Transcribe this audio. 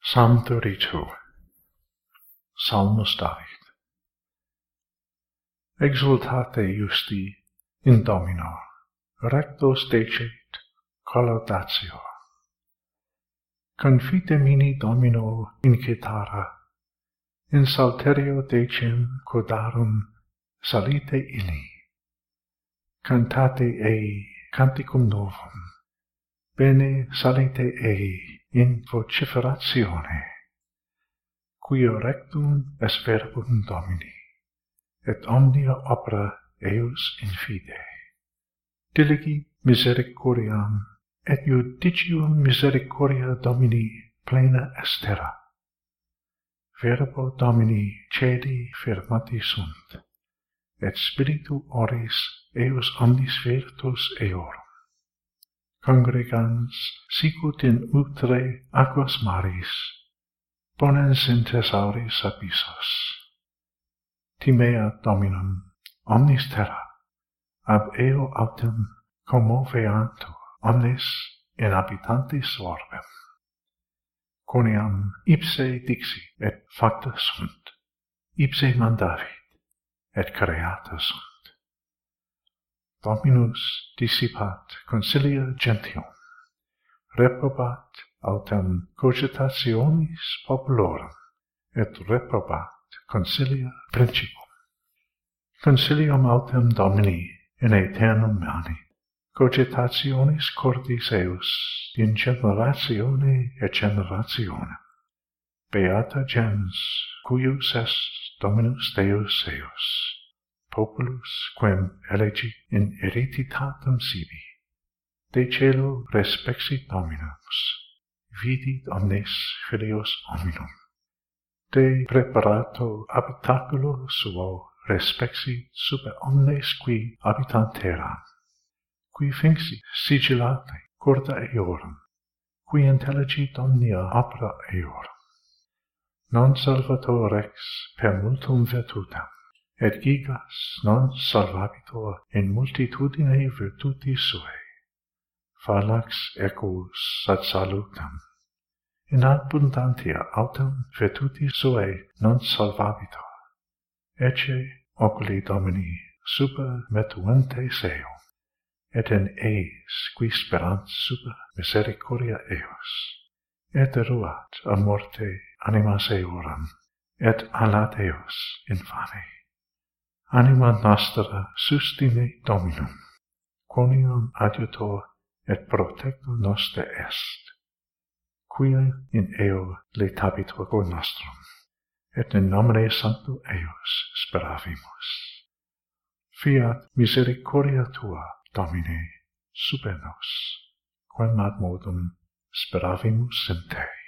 Psalm 32. Salmus David. Exultate justi in Domino, rectos decet collaudatio. Confite mini Domino in cithara, in salterio decem codarum salite illi. Cantate ei canticum novum, bene salite ei in vociferatione, quio rectum est verbum Domini, et omnia opera eius in fide. Diligi misericordiam, et judicium misericordia Domini plena est terra. Verbo Domini cedi firmati sunt, et spiritu oris eius omnis virtus eorum. Congregans sicut in utre aquas maris, ponens in thesauris abyssos. Timea Dominum omnis terra, ab eo autem commoveantur omnes in habitantis orbem. Quoniam ipse dixit et facta sunt, ipse mandavit et creata sunt. Dominus dissipat consilia gentium, reprobat autem cogitationis populorum, et reprobat consilia principum. Consilium autem Domini in aeternum manit, cogitationis cordis eius in generatione et generationem. Beata gens, cuius est Dominus Deus eius, populus quem elegit in hereditatem sibi. De celo respexit Dominus, vidit omnes filios hominum. De preparato habitaculo suo respexit super omnes qui habitant terram, qui finxit sigillate corda eorum, qui intelligit omnia opera eorum. Non salvator rex per multum virtutem, et gigas non salvabitur in multitudine virtutis suae. Fallax equus ad salutem. In abundantia autem virtutis suae non salvabitur. Ecce oculi Domini super metuentes eum, et in eis qui sperant super misericordia eos, et eruat a morte animas eorum, et alat eos infame. Anima nostra sustine Dominum, quoniam adiutor et protector noster est, quia in eo letabitur cor nostrum, et in nomine sancto eius speravimus. Fiat misericordia tua, Domine, super nos, quem ad modum speravimus in te.